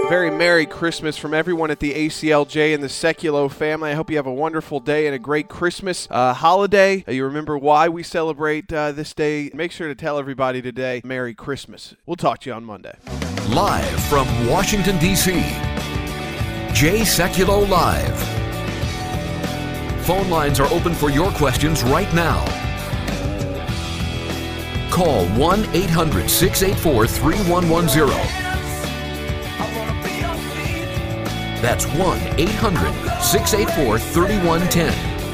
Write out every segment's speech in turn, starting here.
Very Merry Christmas from everyone at the ACLJ and the Seculo family. I hope you have a wonderful day and a great Christmas holiday. You remember why we celebrate this day. Make sure to tell everybody today, Merry Christmas. We'll talk to you on Monday. Live from Washington, D.C., Jay Sekulow Live. Phone lines are open for your questions right now. Call 1-800-684-3110. That's 1-800-684-3110.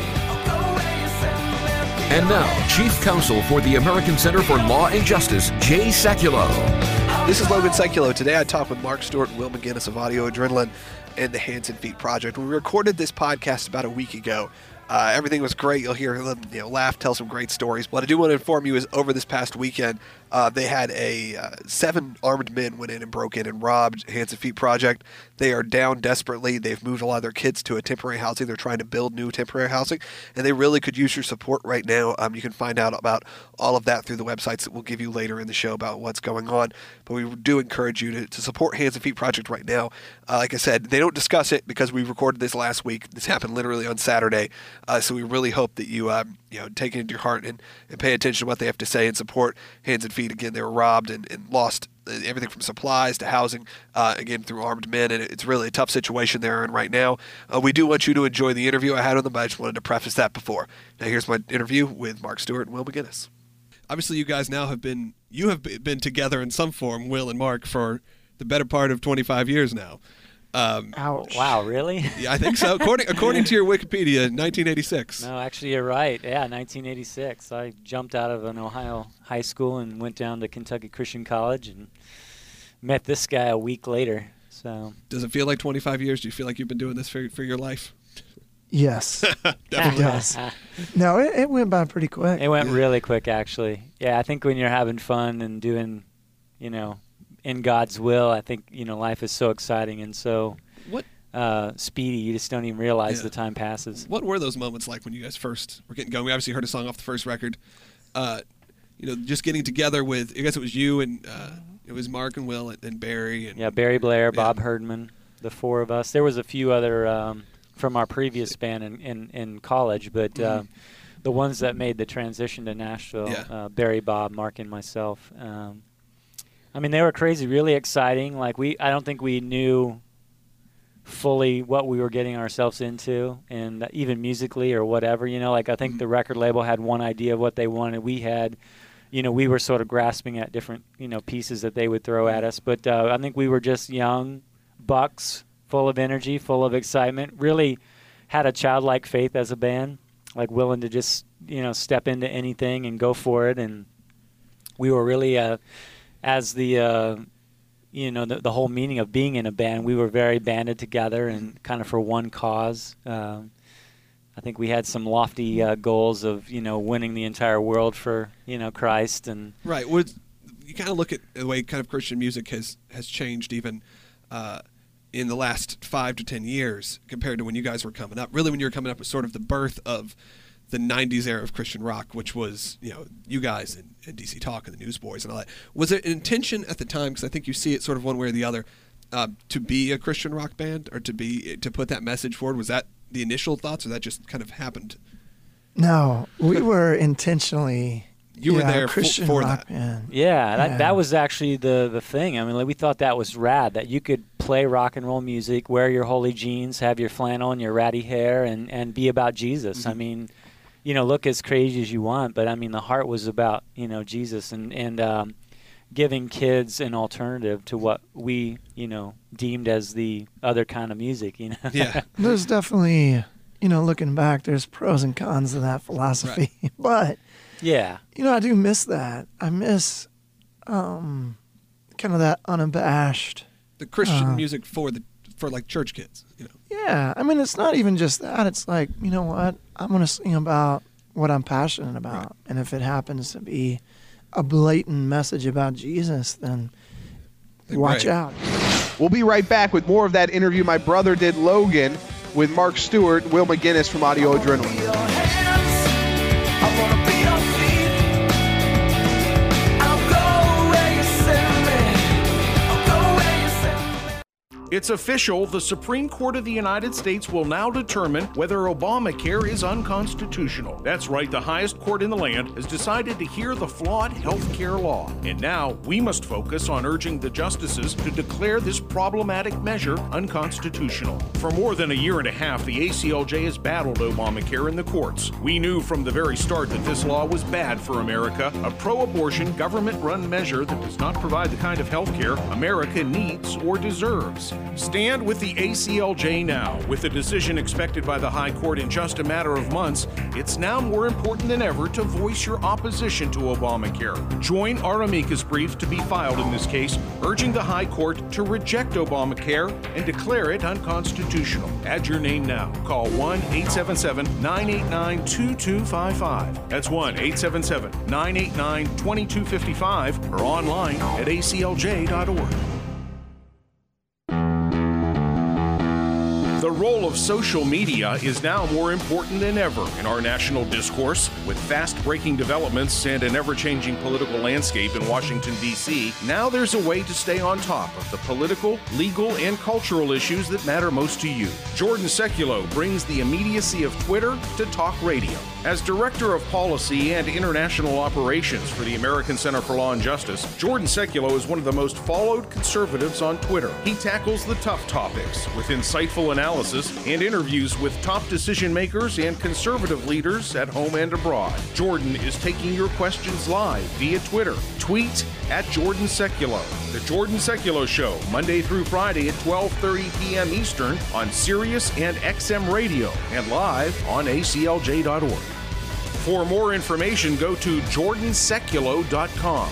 And now, Chief Counsel for the American Center for Law and Justice, Jay Sekulow. This is Logan Sekulow. Today I talked with Mark Stewart and Will McGinnis of Audio Adrenaline and the Hands and Feet Project. We recorded this podcast about a week ago. Everything was great. You'll hear them laugh, tell some great stories. What I do want to inform you is over this past weekend, they had 7 armed men went in and broke in and robbed Hands and Feet Project. They are down desperately. They've moved a lot of their kids to a temporary housing. They're trying to build new temporary housing, and they really could use your support right now. You can find out about all of that through the websites that we'll give you later in the show about what's going on. But we do encourage you to support Hands and Feet Project right now. Like I said, they don't discuss it because we recorded this last week. This happened literally on Saturday. So we really hope that you take it into your heart and pay attention to what they have to say and support Hands and Feet. Again, they were robbed and lost everything from supplies to housing, again, through armed men, and it's really a tough situation they're in right now. We do want you to enjoy the interview I had with them, but I just wanted to preface that before. Now here's my interview with Mark Stewart and Will McGinnis. Obviously, you guys now have been together in some form, Will and Mark, for the better part of 25 years now. Ouch. Wow, really? Yeah, I think so. According to your Wikipedia, 1986. No, actually, you're right. Yeah, 1986. I jumped out of an Ohio high school and went down to Kentucky Christian College and met this guy a week later. So, does it feel like 25 years? Do you feel like you've been doing this for your life? Yes. Definitely. It does. No, it went by pretty quick. It went really quick, actually. Yeah, I think when you're having fun and doing, in God's will, I think, life is so exciting and so speedy, you just don't even realize the time passes. What were those moments like when you guys first were getting going? We obviously heard a song off the first record. Just getting together with, I guess it was you and it was Mark and Will and Barry. Barry Blair, Bob Herdman, the 4 of us. There was a few other from our previous band in college, but the ones that made the transition to Nashville, Barry, Bob, Mark, and myself. They were crazy, really exciting. I don't think we knew fully what we were getting ourselves into, and even musically or whatever. I think the record label had one idea of what they wanted. We had, we were sort of grasping at different, pieces that they would throw at us. But I think we were just young bucks, full of energy, full of excitement. Really had a childlike faith as a band, willing to just, step into anything and go for it. And we were really as the the whole meaning of being in a band, we were very banded together and kind of for one cause. I think we had some lofty goals of winning the entire world for Christ and right. You kind of look at the way kind of Christian music has changed even in the last 5 to 10 years compared to when you guys were coming up. Really, when you were coming up, was sort of the birth of the 90s era of Christian rock, which was, you guys and DC Talk and the Newsboys and all that. Was it an intention at the time, because I think you see it sort of one way or the other, to be a Christian rock band or to put that message forward? Was that the initial thoughts, or that just kind of happened? No, we were intentionally You were there Christian for rock that. band. Yeah, that was actually the thing. We thought that was rad, that you could play rock and roll music, wear your holy jeans, have your flannel and your ratty hair, and be about Jesus. Mm-hmm. Look as crazy as you want, but the heart was about, Jesus and giving kids an alternative to what we, deemed as the other kind of music, Yeah. There's definitely, looking back, there's pros and cons to that philosophy. Right. But, yeah, I do miss that. I miss kind of that unabashed. The Christian music for church kids, Yeah, it's not even just that. It's like, you know what? I'm going to sing about what I'm passionate about. Right. And if it happens to be a blatant message about Jesus, then watch out. We'll be right back with more of that interview my brother did, Logan, with Mark Stewart, Will McGinnis from Audio Adrenaline. It's official. The Supreme Court of the United States will now determine whether Obamacare is unconstitutional. That's right, the highest court in the land has decided to hear the flawed health care law. And now we must focus on urging the justices to declare this problematic measure unconstitutional. For more than a year and a half, the ACLJ has battled Obamacare in the courts. We knew from the very start that this law was bad for America, a pro-abortion, government-run measure that does not provide the kind of health care America needs or deserves. Stand with the ACLJ now. With a decision expected by the High Court in just a matter of months, it's now more important than ever to voice your opposition to Obamacare. Join our amicus brief to be filed in this case, urging the High Court to reject Obamacare and declare it unconstitutional. Add your name now. Call 1-877-989-2255. That's 1-877-989-2255 or online at aclj.org. The role of social media is now more important than ever in our national discourse. With fast-breaking developments and an ever-changing political landscape in Washington, D.C., now there's a way to stay on top of the political, legal, and cultural issues that matter most to you. Jordan Sekulow brings the immediacy of Twitter to talk radio. As Director of Policy and International Operations for the American Center for Law and Justice, Jordan Sekulow is one of the most followed conservatives on Twitter. He tackles the tough topics with insightful analysis and interviews with top decision makers and conservative leaders at home and abroad. Jordan is taking your questions live via Twitter. Tweet at Jordan Sekulow. The Jordan Sekulow Show, Monday through Friday at 12:30 p.m. Eastern on Sirius and XM Radio and live on aclj.org. For more information, go to jordansekulow.com.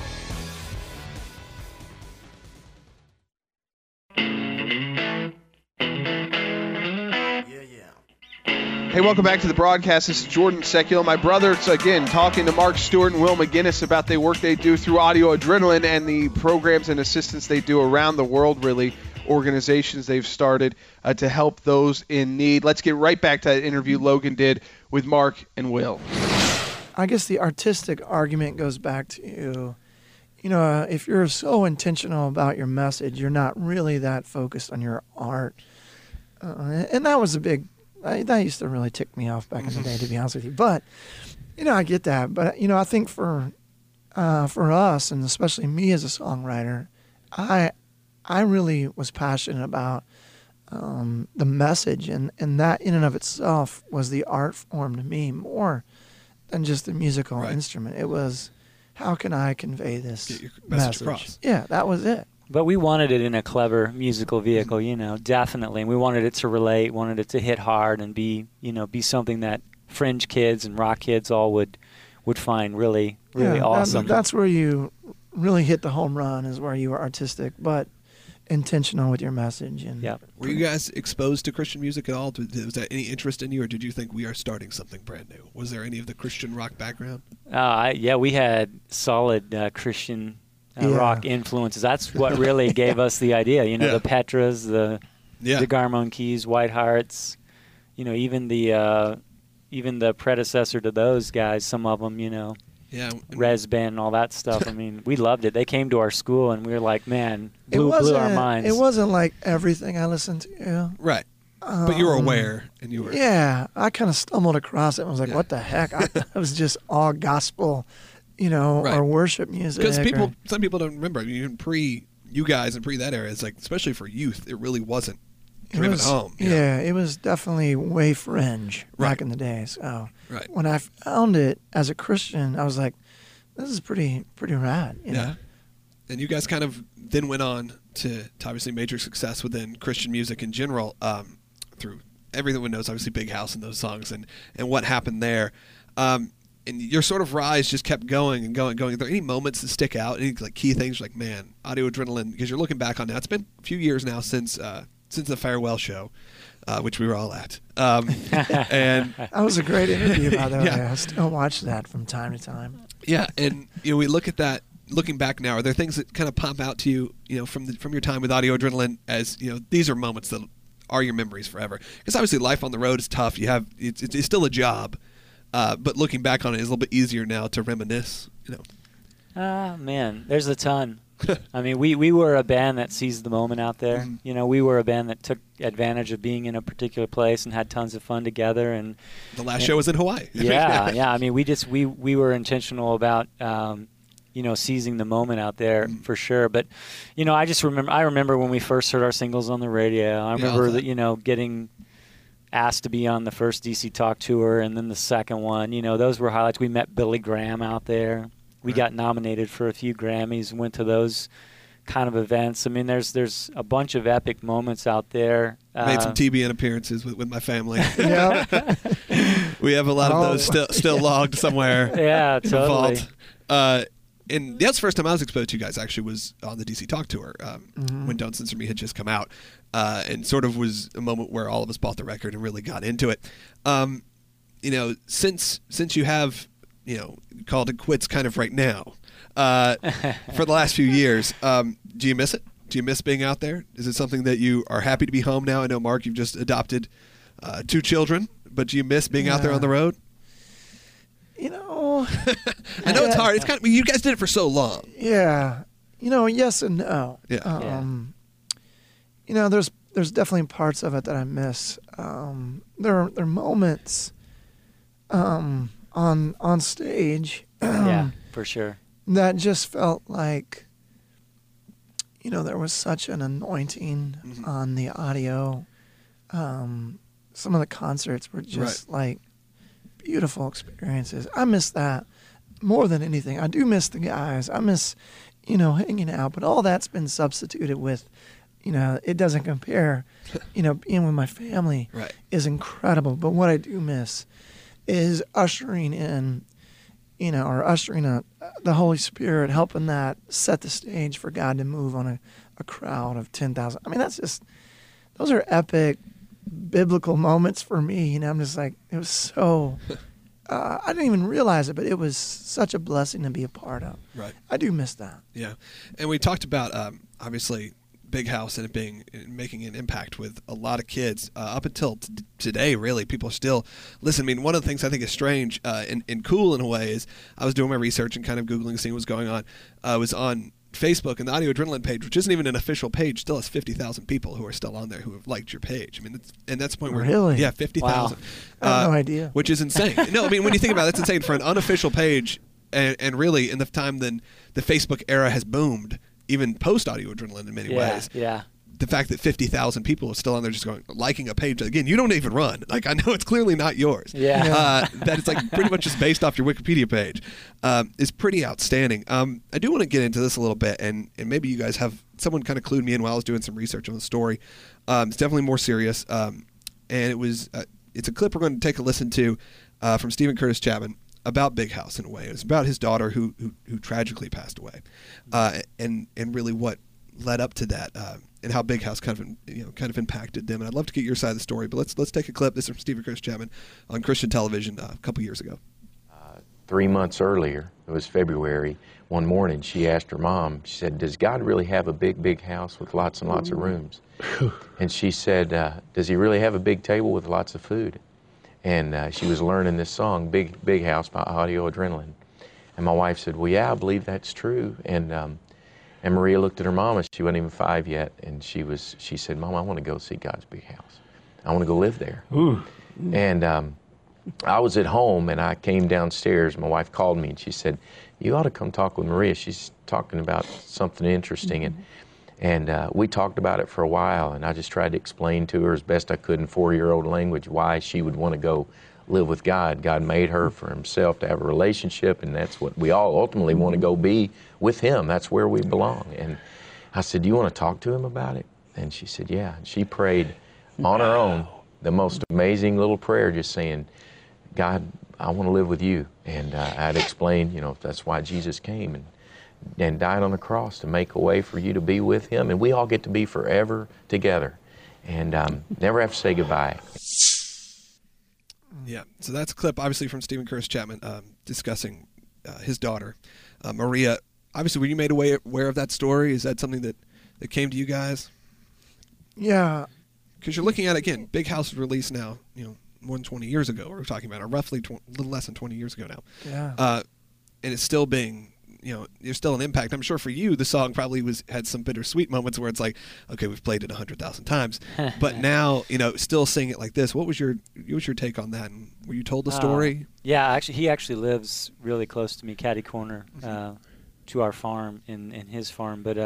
Hey, welcome back to the broadcast. This is Jordan Sekulow. My brother's, again, talking to Mark Stewart and Will McGinnis about the work they do through Audio Adrenaline and the programs and assistance they do around the world, really, organizations they've started to help those in need. Let's get right back to that interview Logan did with Mark and Will. I guess the artistic argument goes back to, if you're so intentional about your message, you're not really that focused on your art. And that was a big... that used to really tick me off back in the day, to be honest with you. But, I get that. But, I think for us, and especially me as a songwriter, I really was passionate about the message. And that in and of itself was the art form to me more than just a musical instrument. It was, how can I convey this Get your message across. Yeah, that was it. But we wanted it in a clever musical vehicle, definitely. And we wanted it to relate, wanted it to hit hard and be something that fringe kids and rock kids all would find really awesome. That's where you really hit the home run, is where you were artistic, but intentional with your message. And Were you guys exposed to Christian music at all? Was that any interest in you, or did you think we are starting something brand new? Was there any of the Christian rock background? We had solid Christian rock influences. That's what really gave us the idea. The Petras, the Garmon Keys, White Hearts. Even the predecessor to those guys. Some of them, Res Band and all that stuff. I mean, we loved it. They came to our school and we were like, man, blew our minds. It wasn't like everything I listened to. Right. But you were aware, and you were. Yeah, I kind of stumbled across it and was like, what the heck? It was just all gospel. Or worship music. Because some people don't remember. Even you guys and pre that era, it's like, especially for youth, it really wasn't driven home. Yeah, it was definitely way fringe back in the day. So when I found it as a Christian, I was like, this is pretty rad. You know? And you guys kind of then went on to obviously major success within Christian music in general, through everyone knows, obviously, Big House and those songs and what happened there. And your sort of rise just kept going and going. Are there any moments that stick out? Any like key things like, man, Audio Adrenaline? Because you're looking back on now, it's been a few years now since the farewell show, which we were all at. And that was a great interview, by the way. I still watch that from time to time. Yeah, and we look at that. Looking back now, are there things that kind of pop out to you, from your time with Audio Adrenaline as these are moments that are your memories forever? Because obviously life on the road is tough. It's still a job. But looking back on it is a little bit easier now to reminisce, Man, there's a ton. I mean, we were a band that seized the moment out there. Mm-hmm. You know, we were a band that took advantage of being in a particular place and had tons of fun together. And the last show was in Hawaii. Yeah. I mean, we were intentional about seizing the moment out there for sure. But I remember when we first heard our singles on the radio. I remember that getting asked to be on the first DC Talk tour and then the second one. Those were highlights. We met Billy Graham out there. We got nominated for a few Grammys and went to those kind of events. I mean, there's a bunch of epic moments out there. Made some TBN appearances with my family. Yeah. We have a lot of those still logged somewhere. Yeah, totally. And that's the first time I was exposed to you guys, actually, was on the DC Talk tour when Don't Censor Me had just come out. And sort of was a moment where all of us bought the record and really got into it. Since you have, called it quits kind of right now, for the last few years, do you miss it? Do you miss being out there? Is it something that you are happy to be home now? I know, Mark, you've just adopted 2 children, but do you miss being out there on the road? I know it's hard. It's you guys did it for so long. Yeah. Yes and no. Yeah. There's definitely parts of it that I miss. There are moments on stage yeah, for sure, that just felt like there was such an anointing on the audio. Some of the concerts were just like beautiful experiences. I miss that more than anything. I do miss the guys. I miss, hanging out, but all that's been substituted with, it doesn't compare. Being with my family is incredible. But what I do miss is ushering in, the Holy Spirit, helping that set the stage for God to move on a crowd of 10,000. I mean, those are epic biblical moments for me. I'm just like, it was so, I didn't even realize it, but it was such a blessing to be a part of. Right. I do miss that. Yeah. And we talked about, obviously, Big House and it making an impact with a lot of kids up until today. Really, people still listen. I mean, one of the things I think is strange and cool in a way is I was doing my research and kind of Googling, seeing what was going on. I was on Facebook, and the Audio Adrenaline page, which isn't even an official page, still has 50,000 people who are still on there who have liked your page. I mean, that's the point where really, 50,000. Wow. I have no idea. Which is insane. No, I mean, when you think about it, that's insane for an unofficial page, and really in the time then the Facebook era has boomed. Even post Audio Adrenaline in many ways. Yeah. The fact that 50,000 people are still on there just going, liking a page. Again, you don't even run. Like, I know it's clearly not yours. Yeah. That it's like pretty much just based off your Wikipedia page is pretty outstanding. I do want to get into this a little bit, and maybe you guys have, someone kind of clued me in while I was doing some research on the story. It's definitely more serious. And it's a clip we're going to take a listen to from Steven Curtis Chapman about Big House in a way. It was about his daughter who tragically passed away, and really what led up to that, and how Big House kind of impacted them. And I'd love to get your side of the story, but let's take a clip. This is from Steven Curtis Chapman on Christian television a couple years ago. 3 months earlier, it was February, one morning she asked her mom, she said, "Does God really have a big house with lots and lots of rooms?" And she said, "Does he really have a big table with lots of food?" And she was learning this song, Big House by Audio Adrenaline. And my wife said, "Well, yeah, I believe that's true." And Maria looked at her mom, and she wasn't even 5 yet, and she said, "Mom, I want to go see God's big house. I want to go live there." Ooh. And I was at home, and I came downstairs. My wife called me, and she said, "You ought to come talk with Maria. She's talking about something interesting." And we talked about it for a while, and I just tried to explain to her as best I could in 4-year-old language why she would want to go live with God. God made her for himself to have a relationship, and that's what we all ultimately want to go be with him. That's where we belong. And I said, "Do you want to talk to him about it?" And she said, "Yeah." And she prayed on her own the most amazing little prayer, just saying, "God, I want to live with you." And I'd explained, that's why Jesus came and died on the cross, to make a way for you to be with him. And we all get to be forever together and never have to say goodbye. Yeah, so that's a clip, obviously, from Steven Curtis Chapman discussing his daughter, Maria. Obviously, were you made aware of that story? Is that something that came to you guys? Yeah. Because you're looking at, again, Big House was released now, more than 20 years ago. We're talking about, or roughly a little less than 20 years ago now. Yeah. And it's still being you're still an impact. I'm sure for you, the song probably had some bittersweet moments where it's like, okay, we've played it 100,000 times, but now, still sing it like this. What was your take on that? And were you told the story? Yeah, he actually lives really close to me, catty corner, to our farm in his farm. But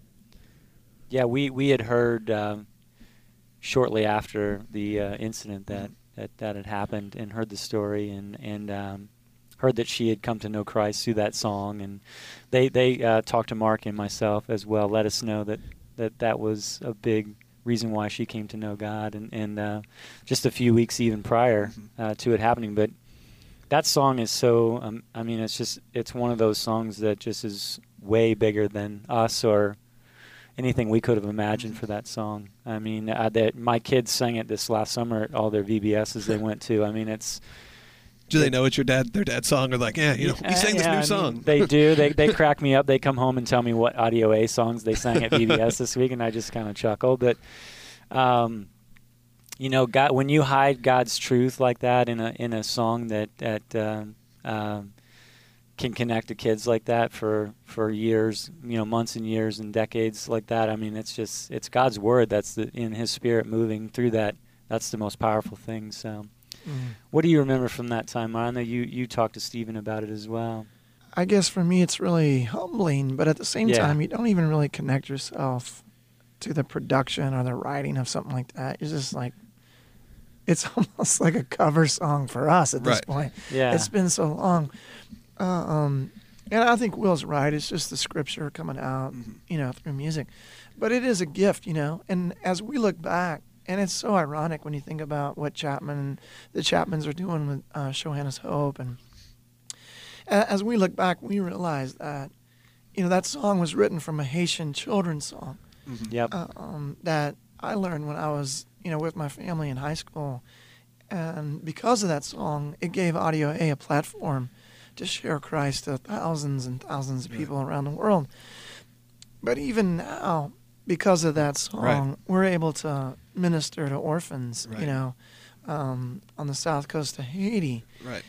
yeah, we had heard shortly after the incident that had happened, and heard the story, and heard that she had come to know Christ through that song, and they talked to Mark and myself as well, let us know that was a big reason why she came to know God, and just a few weeks even prior to it happening. But that song is so, it's one of those songs that just is way bigger than us or anything we could have imagined for that song. I mean, my kids sang it this last summer at all their VBSs they went to. I mean, do they know it's their dad's song? Or like, we sang this new song. They do. They crack me up. They come home and tell me what Audio A songs they sang at VBS this week, and I just kind of chuckle. But, God, when you hide God's truth like that in a song that can connect to kids like that for years, months and years and decades like that. I mean, it's God's word that's in His Spirit moving through that. That's the most powerful thing. So, what do you remember from that time? I know you talked to Stephen about it as well. I guess for me, it's really humbling, but at the same time, you don't even really connect yourself to the production or the writing of something like that. It's just like, it's almost like a cover song for us at this point. Yeah, it's been so long. And I think Will's right. It's just the scripture coming out, through music. But it is a gift, And as we look back, and it's so ironic when you think about what the Chapmans are doing with Show Hannah's Hope. And as we look back, we realize that, that song was written from a Haitian children's song. Yep. That I learned when I was, with my family in high school. And because of that song, it gave Audio A a platform to share Christ to thousands and thousands of people around the world. But even now, because of that song, we're able to minister to orphans, on the south coast of Haiti. Right.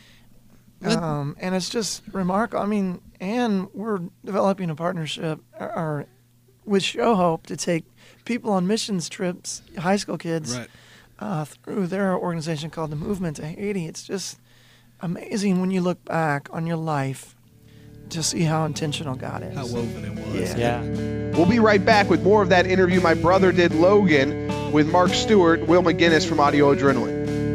And it's just remarkable. I mean, and we're developing a partnership with Show Hope to take people on missions trips, high school kids, through their organization called the Movement to Haiti. It's just amazing when you look back on your life to see how intentional God is. How woven it was. Yeah. We'll be right back with more of that interview my brother did, Logan, with Mark Stewart, Will McGinnis from Audio Adrenaline.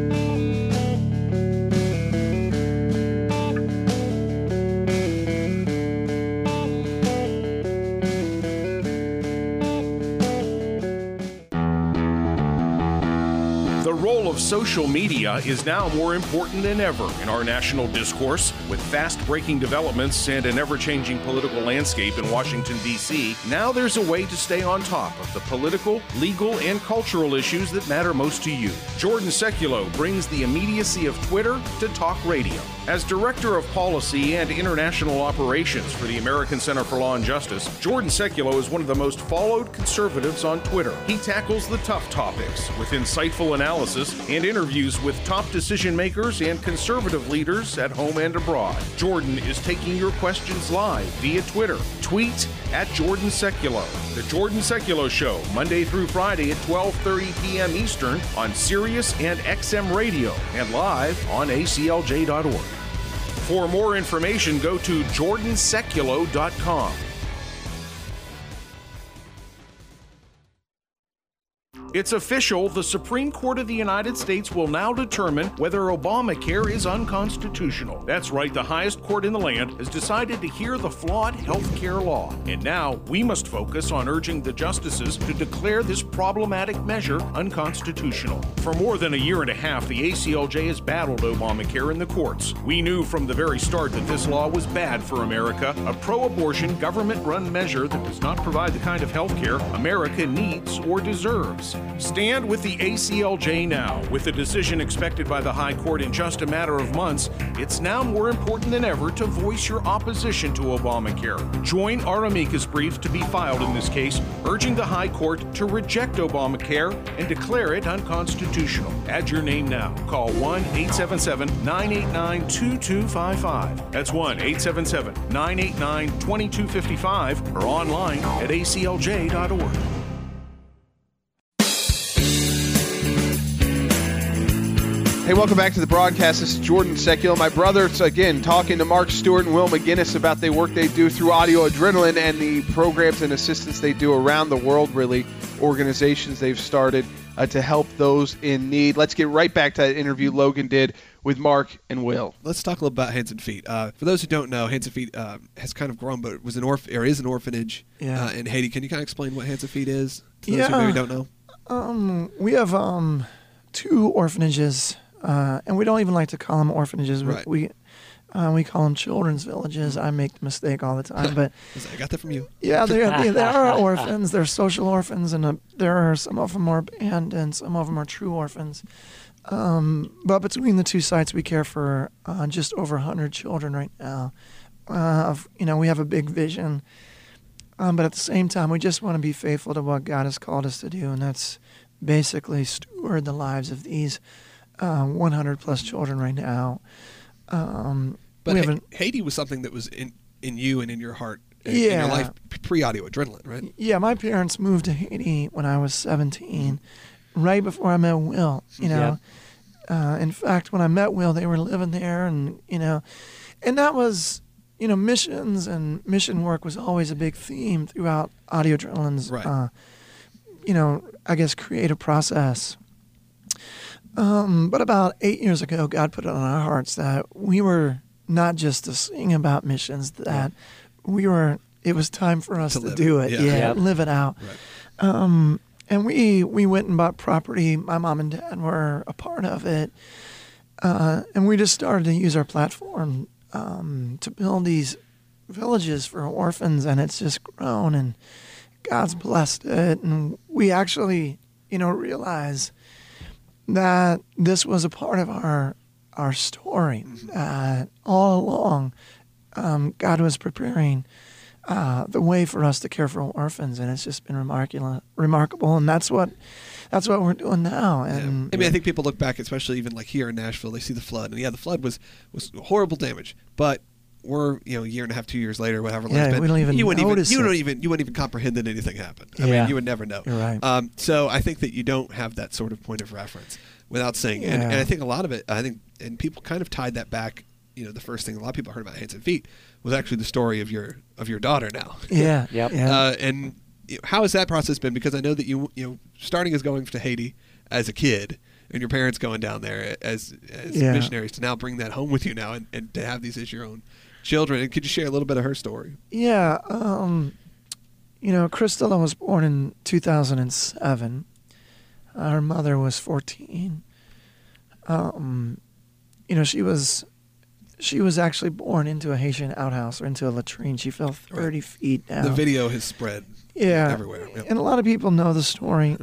Social media is now more important than ever in our national discourse. With fast-breaking developments and an ever-changing political landscape in Washington, D.C., now there's a way to stay on top of the political, legal, and cultural issues that matter most to you. Jordan Sekulow brings the immediacy of Twitter to talk radio. As Director of Policy and International Operations for the American Center for Law and Justice, Jordan Sekulow is one of the most followed conservatives on Twitter. He tackles the tough topics with insightful analysis and interviews with top decision makers and conservative leaders at home and abroad. Jordan is taking your questions live via Twitter. Tweet at Jordan Sekulow. The Jordan Sekulow Show, Monday through Friday at 12:30 p.m. Eastern on Sirius and XM Radio and live on aclj.org. For more information, go to jordansekulow.com. It's official. The Supreme Court of the United States will now determine whether Obamacare is unconstitutional. That's right, the highest court in the land has decided to hear the flawed health care law. And now we must focus on urging the justices to declare this problematic measure unconstitutional. For more than a year and a half, the ACLJ has battled Obamacare in the courts. We knew from the very start that this law was bad for America, a pro-abortion, government-run measure that does not provide the kind of health care America needs or deserves. case. Stand with the ACLJ now. With a decision expected by the High Court in just a matter of months, it's now more important than ever to voice your opposition to Obamacare. Join our amicus brief to be filed in this case, urging the High Court to reject Obamacare and declare it unconstitutional. Add your name now. Call 1-877-989-2255. That's 1-877-989-2255 or online at aclj.org. Hey, welcome back to the broadcast. This is Jordan Sekulow. My brother's, again, talking to Mark Stewart and Will McGinnis about the work they do through Audio Adrenaline and the programs and assistance they do around the world, really, organizations they've started to help those in need. Let's get right back to that interview Logan did with Mark and Will. Let's talk a little about Hands and Feet. For those who don't know, Hands and Feet has kind of grown, but it was is an orphanage in Haiti. Can you kind of explain what Hands and Feet is to those who maybe don't know? We have 2 orphanages. And we don't even like to call them orphanages. Right. We call them children's villages. I make the mistake all the time, but I got that from you. Yeah, they are orphans. They're social orphans, and there are some of them are abandoned, some of them are true orphans. But between the 2 sites, we care for just over 100 children right now. We have a big vision, but at the same time, we just want to be faithful to what God has called us to do, and that's basically steward the lives of these 100 plus children right now. But Haiti was something that was in you and in your heart in your life pre-Audio Adrenaline, right? Yeah, my parents moved to Haiti when I was 17, right before I met Will. In fact, when I met Will, they were living there, and that was, missions and mission work was always a big theme throughout Audio Adrenaline's, I guess, creative process. But about 8 years ago, God put it on our hearts that we were not just to sing about missions, that it was time for us to do it. Live it out. Right. And we went and bought property. My mom and dad were a part of it. And we just started to use our platform to build these villages for orphans, and it's just grown, and God's blessed it. And we actually, realize that this was a part of our story. All along, God was preparing the way for us to care for orphans, and it's just been remarkable. And that's what we're doing now. And I think people look back, especially even like here in Nashville, they see the flood, and the flood was horrible damage, but we're a year and a half, 2 years later, whatever. We don't even notice you wouldn't even comprehend that anything happened. I mean, you would never know. You're right. So I think that you don't have that sort of point of reference without saying it. And I think a lot of it, and people kind of tied that back. The first thing a lot of people heard about Hands and Feet was actually the story of your daughter now. Yeah. And how has that process been? Because I know that you starting as going to Haiti as a kid, and your parents going down there as missionaries, to now bring that home with you now and to have these as your own children. And could you share a little bit of her story? Yeah. Cristela was born in 2007. Her mother was 14. She was actually born into a Haitian outhouse, or into a latrine. She fell 30 feet down. The video has spread everywhere. Yep. And a lot of people know the story.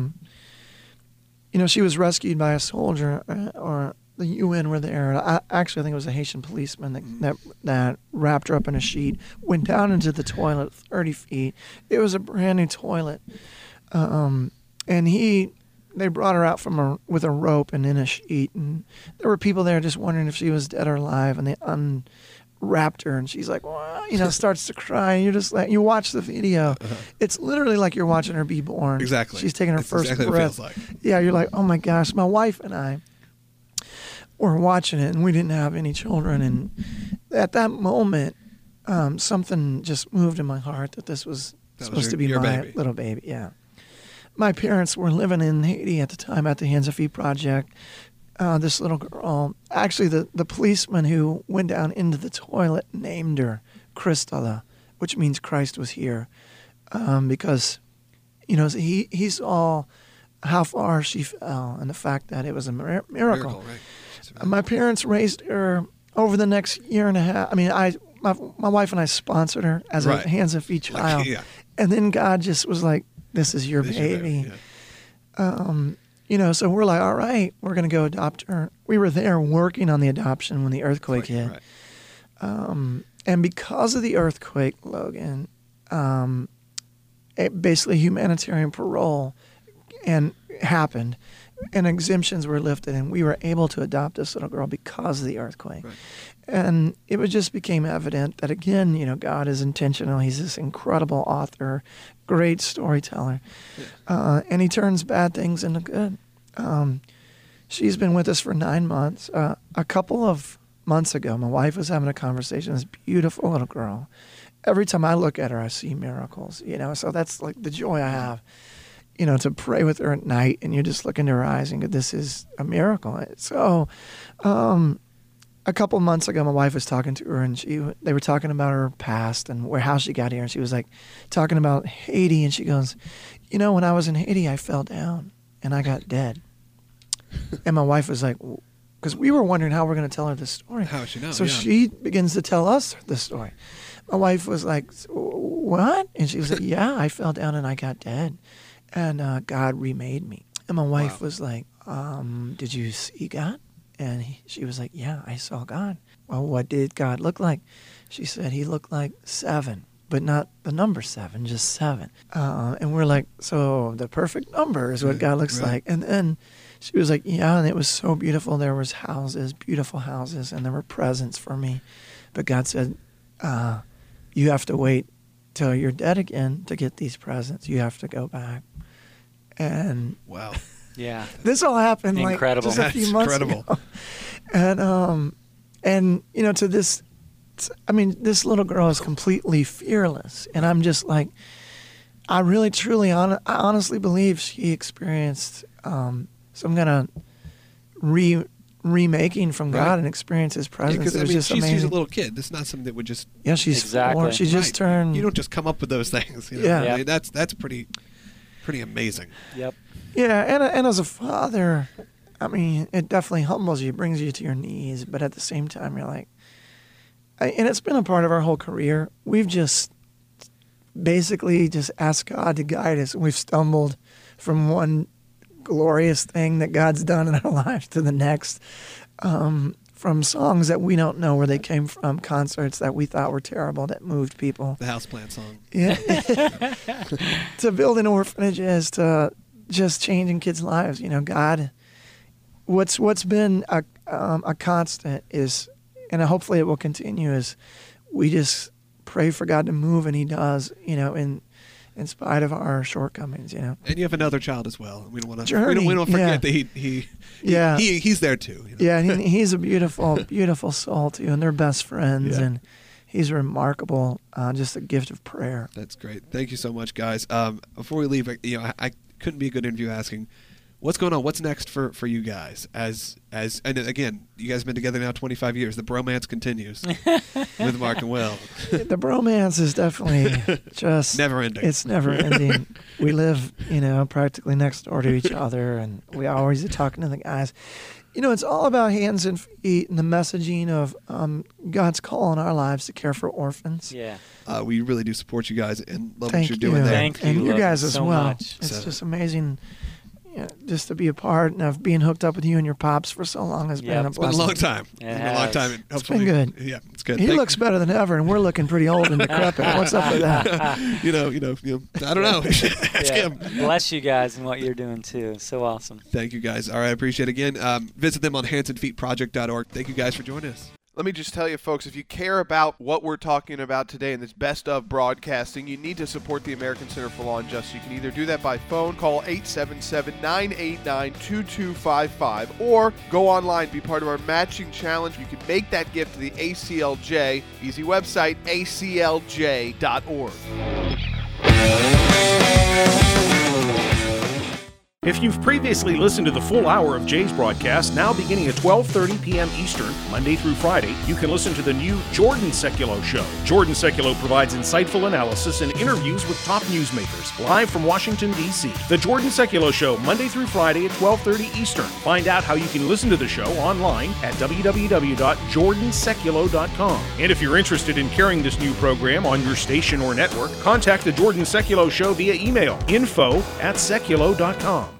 She was rescued by a soldier, or the UN were there. I think it was a Haitian policeman that wrapped her up in a sheet, went down into the toilet 30 feet. It was a brand new toilet. And they brought her out with a rope and in a sheet. And there were people there just wondering if she was dead or alive. And they unwrapped her, and she's like, well, starts to cry. And you're just like, you watch the video. It's literally like you're watching her be born. Exactly. She's taking her first breath. What it feels like. Yeah, you're like, oh my gosh. My wife and I were watching it, and we didn't have any children. And at that moment, something just moved in my heart that this was supposed to be my little baby. Yeah. My parents were living in Haiti at the time at the Hands and Feet Project. This little girl, actually the policeman who went down into the toilet named her Cristela, which means Christ was here, because, he saw how far she fell and the fact that it was a miracle. Right. My parents raised her over the next year and a half. I mean, my wife and I sponsored her as a Hands and Feet child. And then God just was like, this is your baby. So we're like, all right, we're going to go adopt her. We were there working on the adoption when the earthquake hit. Right. And because of the earthquake, Logan, basically humanitarian parole happened, and exemptions were lifted, and we were able to adopt this little girl because of the earthquake. Right. And just became evident that, again, God is intentional. He's this incredible author, great storyteller, and he turns bad things into good. She's been with us for 9 months. A couple of months ago, my wife was having a conversation with this beautiful little girl. Every time I look at her, I see miracles, so that's like the joy I have, to pray with her at night, and you just look into her eyes and go, this is a miracle. So, a couple months ago, my wife was talking to her, and they were talking about her past and how she got here. And she was like talking about Haiti, and she goes, when I was in Haiti, I fell down and I got dead. And my wife was like, because we were wondering how we're going to tell her this story. How would she know? So Yeah. she begins to tell us the story. My wife was like, what? And she was like, yeah, I fell down and I got dead. And God remade me. And my wife was like, did you see God? And she was like, yeah, I saw God. Well, what did God look like? She said he looked like 7, but not the number 7, just 7. And we're like, so the perfect number is what God looks like. And then she was like, yeah, and it was so beautiful. There was houses, beautiful houses, and there were presents for me. But God said, you have to wait till you're dead again to get these presents. You have to go back. And wow. Yeah. This all happened Incredible. like just a few months ago. And to this, this little girl is completely fearless. And I'm just like, I really, truly, I honestly believe she experienced some kind of remaking from God and experienced His presence. It was just amazing. She's a little kid. This is not something that would just... Yeah, she's Exactly. 4. She just turned... You don't just come up with those things. Yeah. I mean, that's pretty amazing. Yep. Yeah, and as a father, it definitely humbles you, brings you to your knees, but at the same time, you're like... And it's been a part of our whole career. We've just basically just asked God to guide us, and we've stumbled from one glorious thing that God's done in our lives to the next, from songs that we don't know where they came from, concerts that we thought were terrible that moved people. The houseplant song. Yeah. To building orphanages, to just changing kids' lives. God, what's been a constant is, and hopefully it will continue, is we just pray for God to move, and He does, in spite of our shortcomings, And you have another child as well. We don't want to. Journey, we don't forget yeah. that he's there too. Yeah, and he's a beautiful, beautiful soul too, and they're best friends, and he's remarkable. Just a gift of prayer. That's great. Thank you so much, guys. Before we leave, I couldn't be a good interview asking, what's going on? What's next for you guys? And again, you guys have been together now 25 years. The bromance continues with Mark and Will. The bromance is definitely just never ending. It's never ending. We live, practically next door to each other, and we always are talking to the guys. It's all about hands and feet and the messaging of God's call in our lives to care for orphans. Yeah. We really do support you guys and love Thank what you're doing you. there. Thank you. And you Love guys you as so well. much. It's just amazing. Just to be a part and of being hooked up with you and your pops for so long has been a It's been a blessing. long time. It It's been a long has. time. And It's been good. Yeah, it's good. He Thank- looks better than ever, and we're looking pretty old and decrepit. What's up with that? I don't know. Ask him. Bless you guys and what you're doing too. So awesome. Thank you guys. All right, I appreciate it again. Visit them on handsandfeetproject.org. Thank you guys for joining us. Let me just tell you, folks, if you care about what we're talking about today in this best of broadcasting, you need to support the American Center for Law and Justice. You can either do that by phone, call 877-989-2255, or go online, be part of our matching challenge. You can make that gift to the ACLJ. Easy website, aclj.org. If you've previously listened to the full hour of Jay's broadcast, now beginning at 12:30 p.m. Eastern, Monday through Friday, you can listen to the new Jordan Sekulow Show. Jordan Sekulow provides insightful analysis and interviews with top newsmakers, live from Washington, D.C. The Jordan Sekulow Show, Monday through Friday at 12:30 Eastern. Find out how you can listen to the show online at www.jordansekulow.com. And if you're interested in carrying this new program on your station or network, contact the Jordan Sekulow Show via email, info@sekulow.com.